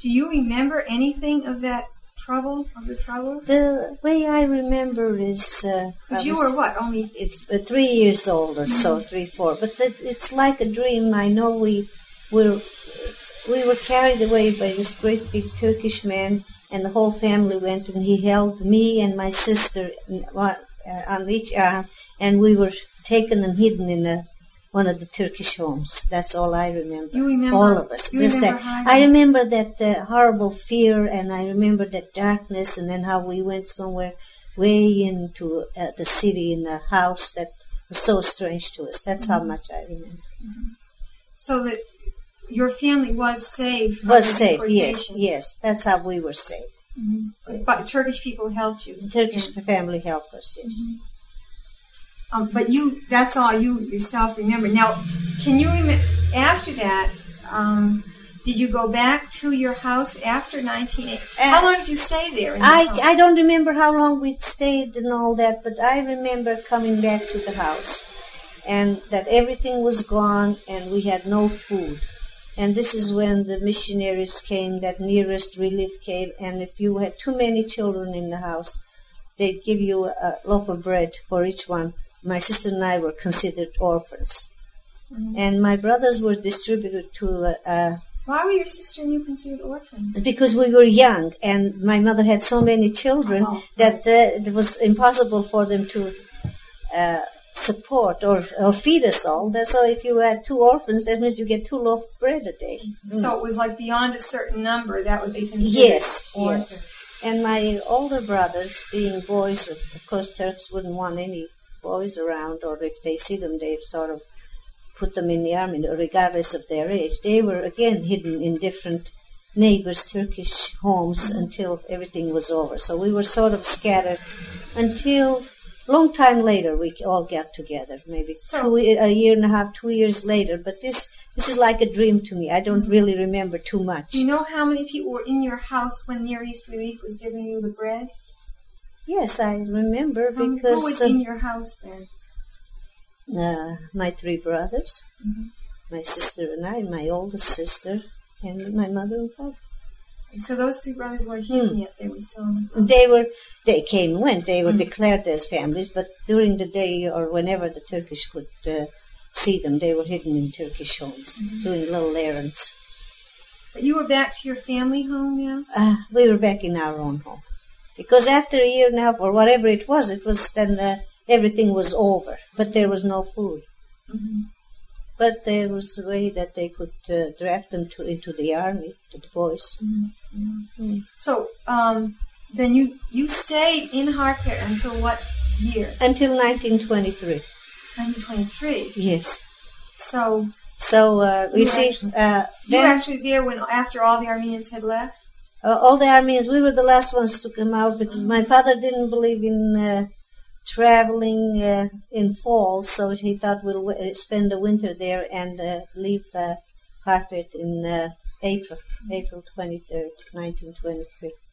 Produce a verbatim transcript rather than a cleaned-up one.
Do you remember anything of that trouble, of the troubles? The way I remember is... Because uh, you were what, only... It's uh, three years old or mm-hmm. so, three, four. But the, it's like a dream. I know we were, we were carried away by this great big Turkish man, and the whole family went, and he held me and my sister uh, on each arm, and we were taken and hidden in a, one of the Turkish homes. That's all I remember. You remember all of us. You Just remember that. hiding. I remember that uh, horrible fear, and I remember that darkness, and then how we went somewhere way into uh, the city in a house that was so strange to us. That's mm-hmm. how much I remember. Mm-hmm. So that your family was saved from was the saved, yes, deportation. yes. That's how we were saved. Mm-hmm. But Turkish people helped you. The Turkish yeah. family helped us, yes. Mm-hmm. Um, but you, that's all you yourself remember. Now, can you remember, after that, um, did you go back to your house after nineteen eighty? Uh, how long did you stay there? In I, house? I don't remember how long we'd stayed and all that, but I remember coming back to the house and that everything was gone and we had no food. And this is when the missionaries came, that nearest relief came, and if you had too many children in the house, they'd give you a loaf of bread for each one. My sister and I were considered orphans. Mm-hmm. And my brothers were distributed to... Uh, uh, Why were your sister and you considered orphans? Because we were young, and my mother had so many children oh, that uh, it was impossible for them to uh, support or, or feed us all. So if you had two orphans, that means you get two loaves of bread a day. So it was like beyond a certain number, that would be considered yes, orphans. Yes. And my older brothers, being boys, of course Turks wouldn't want any boys around, or if they see them, they sort of put them in the army, regardless of their age. They were, again, hidden in different neighbors' Turkish homes mm-hmm. until everything was over. So we were sort of scattered until a long time later we all got together, maybe so, two, a year and a half, two years later. But this this is like a dream to me. I don't really remember too much. Do you know how many people were in your house when Near East Relief was giving you the bread? Yes, I remember um, because... Who was uh, in your house then? Uh, my three brothers, mm-hmm. my sister and I, my oldest sister, and my mother and father. And so those three brothers weren't hidden hmm. yet; they were still in the They were. They came and went. They were mm-hmm. declared as families, but during the day or whenever the Turkish could uh, see them, they were hidden in Turkish homes, mm-hmm. doing little errands. But you were back to your family home now? Uh, we were back in our own home. Because after a year and a half, or whatever it was, it was then uh, everything was over. But there was no food. Mm-hmm. But there was a way that they could uh, draft them to into the army, to the boys. Mm-hmm. Mm-hmm. So um, then you, you stayed in Harput until what year? Until nineteen twenty-three. nineteen twenty-three? Yes. So... So, uh, you, you see... Actually, uh, you were actually there when after all the Armenians had left? Uh, all the Armenians, we were the last ones to come out because my father didn't believe in uh, traveling uh, in fall, so he thought we'll w- spend the winter there and uh, leave uh, Harput in uh, April, April twenty-third, nineteen twenty-three.